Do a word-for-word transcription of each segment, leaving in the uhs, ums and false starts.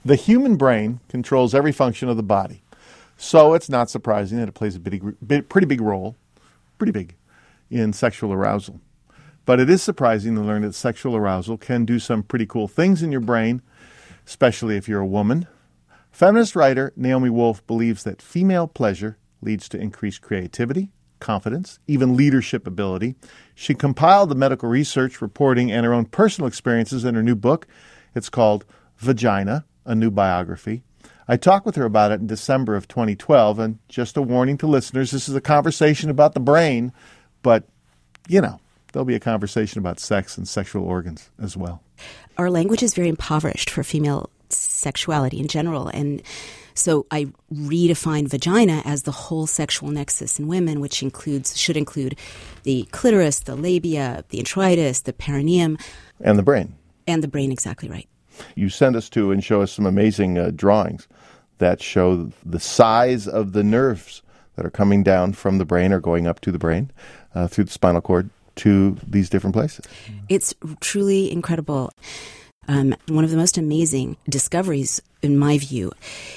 The human brain controls every function of the body. So it's not surprising that it plays a big, pretty big role, pretty big, in sexual arousal. But it is surprising to learn that sexual arousal can do some pretty cool things in your brain, especially if you're a woman. Feminist writer Naomi Wolf believes that female pleasure leads to increased creativity, confidence, even leadership ability. She compiled the medical research reporting and her own personal experiences in her new book. It's called Vagina, a New Biography. I talked with her about it in December of twenty twelve, and just a warning to listeners, this is a conversation about the brain, but, you know, there'll be a conversation about sex and sexual organs as well. Our language is very impoverished for female sexuality in general, and so I redefine vagina as the whole sexual nexus in women, which includes should include the clitoris, the labia, the introitus, the perineum. And the brain. And the brain, exactly right. You send us to and show us some amazing uh, drawings that show the size of the nerves that are coming down from the brain or going up to the brain uh, through the spinal cord to these different places. It's truly incredible. Um, one of the most amazing discoveries, in my view,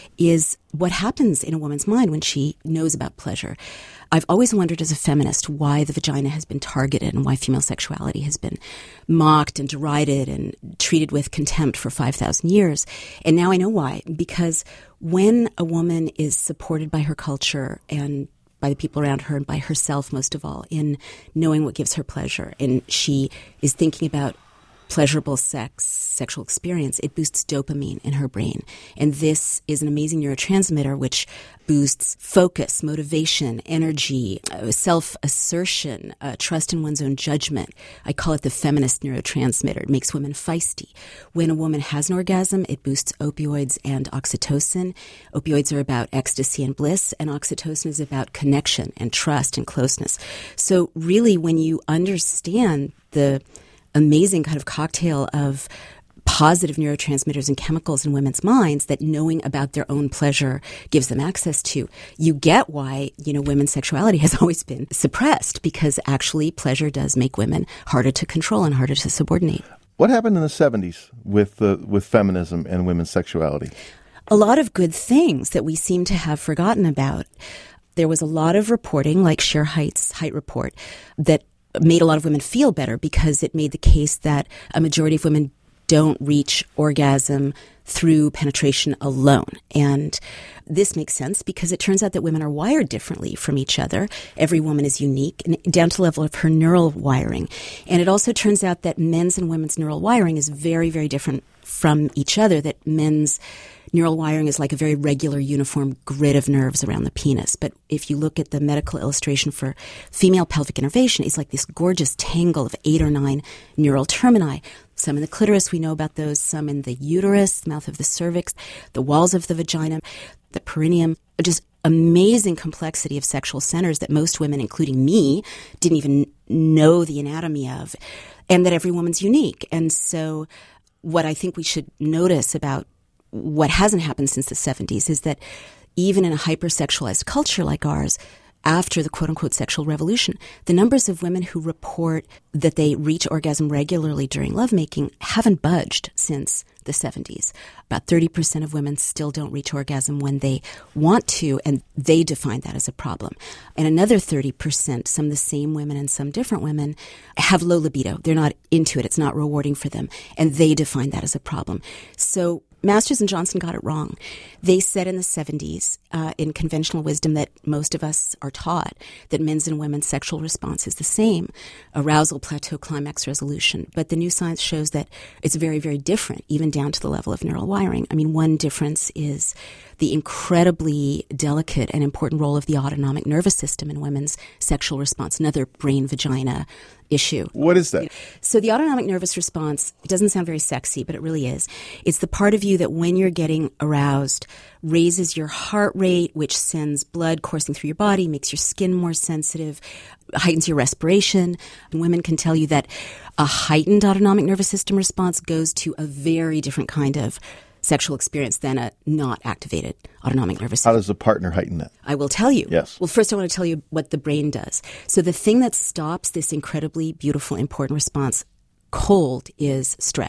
is what happens in a woman's mind when she knows about pleasure. I've always wondered as a feminist why the vagina has been targeted and why female sexuality has been mocked and derided and treated with contempt for five thousand years. And now I know why. Because when a woman is supported by her culture and by the people around her and by herself, most of all, in knowing what gives her pleasure, and she is thinking about pleasurable sex, sexual experience, it boosts dopamine in her brain. And this is an amazing neurotransmitter which boosts focus, motivation, energy, uh, self-assertion, uh, trust in one's own judgment. I call it the feminist neurotransmitter. It makes women feisty. When a woman has an orgasm, it boosts opioids and oxytocin. Opioids are about ecstasy and bliss, and oxytocin is about connection and trust and closeness. So really, when you understand the amazing kind of cocktail of positive neurotransmitters and chemicals in women's minds that knowing about their own pleasure gives them access to, you get why, you know, women's sexuality has always been suppressed, because actually pleasure does make women harder to control and harder to subordinate. What happened in the seventies with uh, with feminism and women's sexuality? A lot of good things that we seem to have forgotten about. There was a lot of reporting, like Cher Height's Height Report, that made a lot of women feel better because it made the case that a majority of women don't reach orgasm through penetration alone. And this makes sense because it turns out that women are wired differently from each other. Every woman is unique, and down to the level of her neural wiring. And it also turns out that men's and women's neural wiring is very, very different from each other, that men's neural wiring is like a very regular, uniform grid of nerves around the penis. But if you look at the medical illustration for female pelvic innervation, it's like this gorgeous tangle of eight or nine neural termini. Some in the clitoris, we know about those, some in the uterus, the mouth of the cervix, the walls of the vagina, the perineum, just amazing complexity of sexual centers that most women, including me, didn't even know the anatomy of, and that every woman's unique. And so what I think we should notice about what hasn't happened since the seventies is that even in a hypersexualized culture like ours, after the quote-unquote sexual revolution, the numbers of women who report that they reach orgasm regularly during lovemaking haven't budged since the seventies. About thirty percent of women still don't reach orgasm when they want to, and they define that as a problem. And another thirty percent, some of the same women and some different women, have low libido. They're not into it. It's not rewarding for them, and they define that as a problem. So Masters and Johnson got it wrong. They said in the seventies, uh, in conventional wisdom that most of us are taught, that men's and women's sexual response is the same, arousal, plateau, climax, resolution. But the new science shows that it's very, very different, even down to the level of neural wiring. I mean, one difference is the incredibly delicate and important role of the autonomic nervous system in women's sexual response, another brain-vagina issue. What is that? So the autonomic nervous response, it doesn't sound very sexy, but it really is. It's the part of you that when you're getting aroused raises your heart rate, which sends blood coursing through your body, makes your skin more sensitive, heightens your respiration. And women can tell you that a heightened autonomic nervous system response goes to a very different kind of sexual experience than a not activated autonomic nervous system. How does the partner heighten that? I will tell you. Yes. Well, first I want to tell you what the brain does. So the thing that stops this incredibly beautiful, important response cold is stress.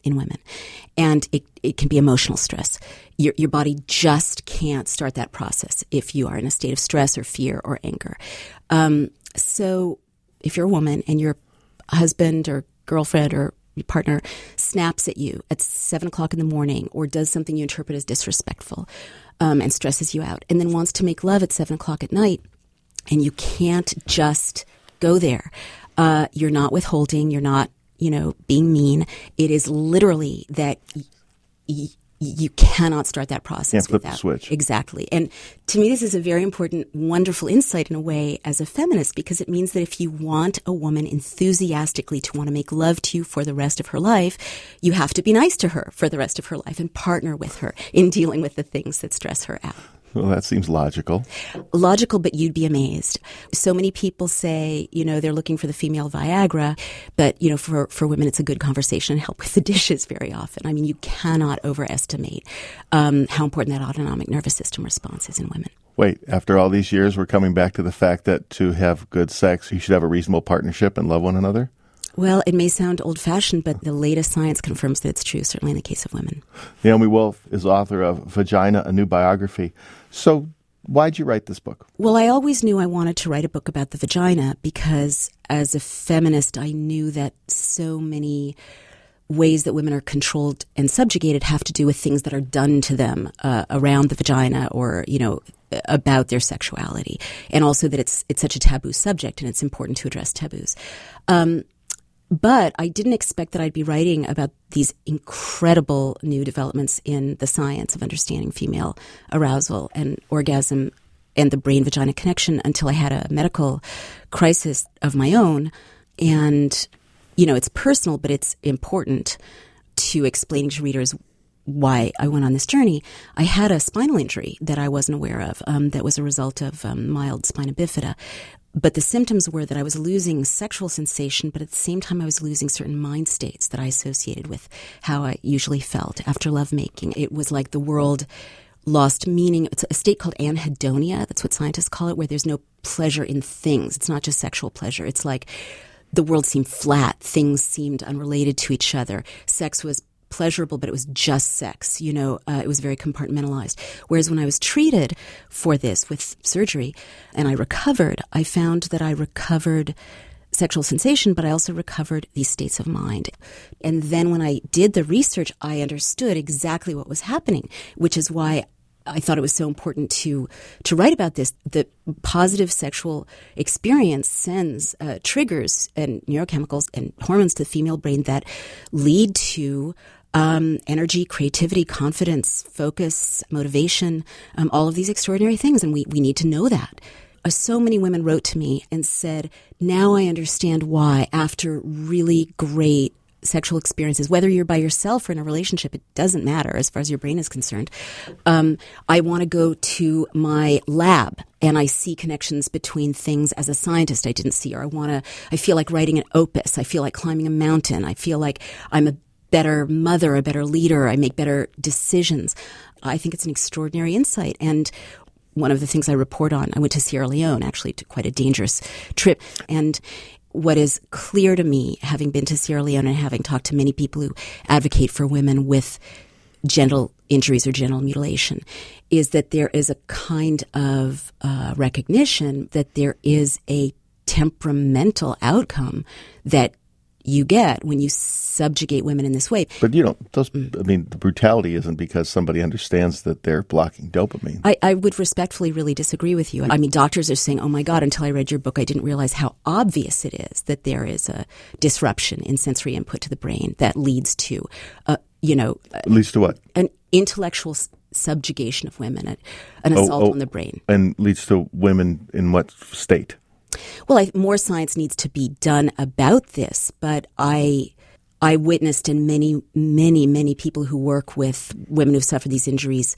in women. And it, it can be emotional stress. Your, your body just can't start that process if you are in a state of stress or fear or anger. Um, so if you're a woman and your husband or girlfriend or your partner snaps at you at seven o'clock in the morning or does something you interpret as disrespectful um, and stresses you out and then wants to make love at seven o'clock at night, and you can't just go there. Uh, you're not withholding. You're not, you know, being mean. It is literally that y- y- you cannot start that process Can't flip without. the switch. Exactly. And to me, this is a very important, wonderful insight in a way as a feminist, because it means that if you want a woman enthusiastically to want to make love to you for the rest of her life, you have to be nice to her for the rest of her life and partner with her in dealing with the things that stress her out. Well, that seems logical. Logical, but you'd be amazed. So many people say, you know, they're looking for the female Viagra, but, you know, for, for women, it's a good conversation and help with the dishes very often. I mean, you cannot overestimate um, how important that autonomic nervous system response is in women. Wait, after all these years, we're coming back to the fact that to have good sex, you should have a reasonable partnership and love one another? Well, it may sound old-fashioned, but the latest science confirms that it's true, certainly in the case of women. Naomi Wolf is author of Vagina, A New Biography. So why'd you write this book? Well, I always knew I wanted to write a book about the vagina because as a feminist, I knew that so many ways that women are controlled and subjugated have to do with things that are done to them uh, around the vagina or, you know, about their sexuality. And also that it's it's such a taboo subject and it's important to address taboos. Um But I didn't expect that I'd be writing about these incredible new developments in the science of understanding female arousal and orgasm and the brain-vagina connection until I had a medical crisis of my own. And, you know, it's personal, but it's important to explaining to readers why I went on this journey. I had a spinal injury that I wasn't aware of um, that was a result of um, mild spina bifida. But the symptoms were that I was losing sexual sensation, but at the same time I was losing certain mind states that I associated with how I usually felt after lovemaking. It was like the world lost meaning. It's a state called anhedonia. That's what scientists call it, where there's no pleasure in things. It's not just sexual pleasure. It's like the world seemed flat. Things seemed unrelated to each other. Sex was pleasurable, but it was just sex. You know, uh, it was very compartmentalized. Whereas when I was treated for this with surgery and I recovered, I found that I recovered sexual sensation, but I also recovered these states of mind. And then when I did the research, I understood exactly what was happening, which is why I thought it was so important to to write about this. The positive sexual experience sends uh, triggers and neurochemicals and hormones to the female brain that lead to um, energy, creativity, confidence, focus, motivation, um, all of these extraordinary things. And we, we need to know that. Uh, so many women wrote to me and said, now I understand why, after really great sexual experiences, whether you're by yourself or in a relationship, it doesn't matter as far as your brain is concerned. Um, I want to go to my lab and I see connections between things as a scientist I didn't see, or I want to, I feel like writing an opus. I feel like climbing a mountain. I feel like I'm a better mother, a better leader. I make better decisions. I think it's an extraordinary insight. And one of the things I report on, I went to Sierra Leone, actually, to quite a dangerous trip. And what is clear to me, having been to Sierra Leone and having talked to many people who advocate for women with genital injuries or genital mutilation, is that there is a kind of uh, recognition that there is a temperamental outcome that you get when you subjugate women in this way. But you don't, those, I mean, the brutality isn't because somebody understands that they're blocking dopamine. I, I would respectfully really disagree with you. I mean, doctors are saying, oh my God, until I read your book, I didn't realize how obvious it is that there is a disruption in sensory input to the brain that leads to, uh, you know. It leads to what? An intellectual s- subjugation of women, an, an assault oh, oh, on the brain. And leads to women in what state? Well, I, more science needs to be done about this, but I I witnessed, and many, many, many people who work with women who've suffered these injuries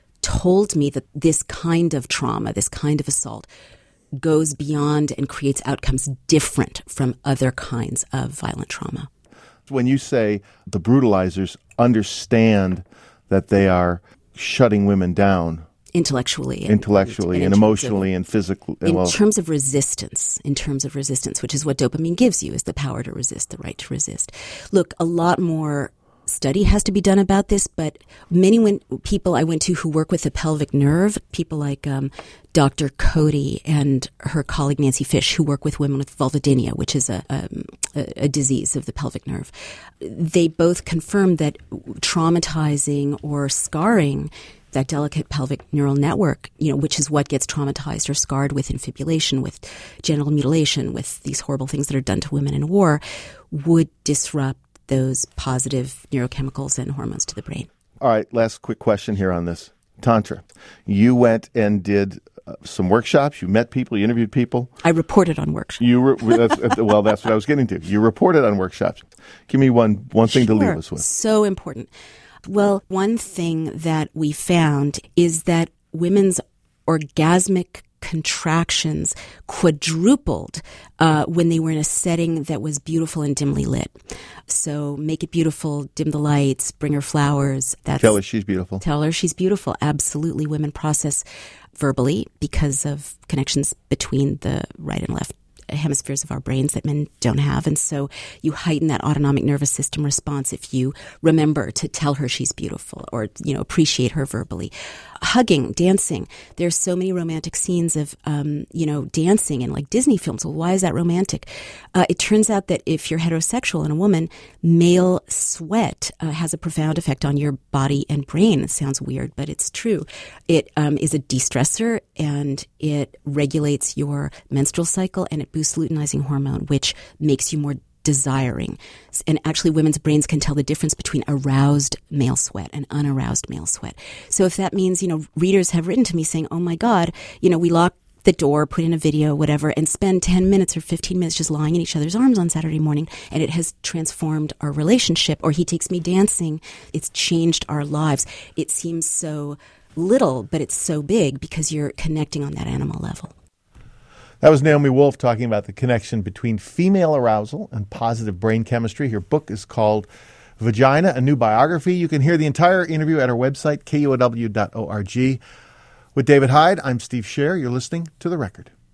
told me that this kind of trauma, this kind of assault, goes beyond and creates outcomes different from other kinds of violent trauma. When you say the brutalizers understand that they are shutting women down, Intellectually. And, Intellectually and, and, and emotionally of, and physically. In well, terms of resistance, in terms of resistance, which is what dopamine gives you, is the power to resist, the right to resist. Look, a lot more study has to be done about this, but many when, people I went to who work with the pelvic nerve, people like um, Doctor Cody and her colleague Nancy Fish, who work with women with vulvodynia, which is a, um, a, a disease of the pelvic nerve, they both confirmed that traumatizing or scarring that delicate pelvic neural network, you know, which is what gets traumatized or scarred with infibulation, with genital mutilation, with these horrible things that are done to women in war, would disrupt those positive neurochemicals and hormones to the brain. All right, last quick question here on this. Tantra. You went and did uh, some workshops. You met people. You interviewed people. I reported on workshops. You re- that's, well, that's what I was getting to. You reported on workshops. Give me one one thing Sure. to leave us with. So important. Well, one thing that we found is that women's orgasmic contractions quadrupled uh, when they were in a setting that was beautiful and dimly lit. So make it beautiful, dim the lights, bring her flowers. That's, Tell her she's beautiful. Tell her she's beautiful. Absolutely. Women process verbally because of connections between the right and left hemispheres of our brains that men don't have. And so you heighten that autonomic nervous system response if you remember to tell her she's beautiful or, you know, appreciate her verbally. Hugging, dancing. There's so many romantic scenes of, um, you know, dancing in like Disney films. Well, why is that romantic? Uh, it turns out that if you're heterosexual and a woman, male sweat uh, has a profound effect on your body and brain. It sounds weird, but it's true. It um, is a de-stressor and it regulates your menstrual cycle and it boosts luteinizing hormone, which makes you more desiring. And actually, women's brains can tell the difference between aroused male sweat and unaroused male sweat. So if that means, you know, readers have written to me saying, oh my God, you know, we lock the door, put in a video, whatever, and spend ten minutes or fifteen minutes just lying in each other's arms on Saturday morning, and it has transformed our relationship. Or he takes me dancing. It's changed our lives. It seems so little, but it's so big because you're connecting on that animal level. That was Naomi Wolf talking about the connection between female arousal and positive brain chemistry. Her book is called Vagina, A New Biography. You can hear the entire interview at our website, K U O W dot org. With David Hyde, I'm Steve Scher. You're listening to The Record.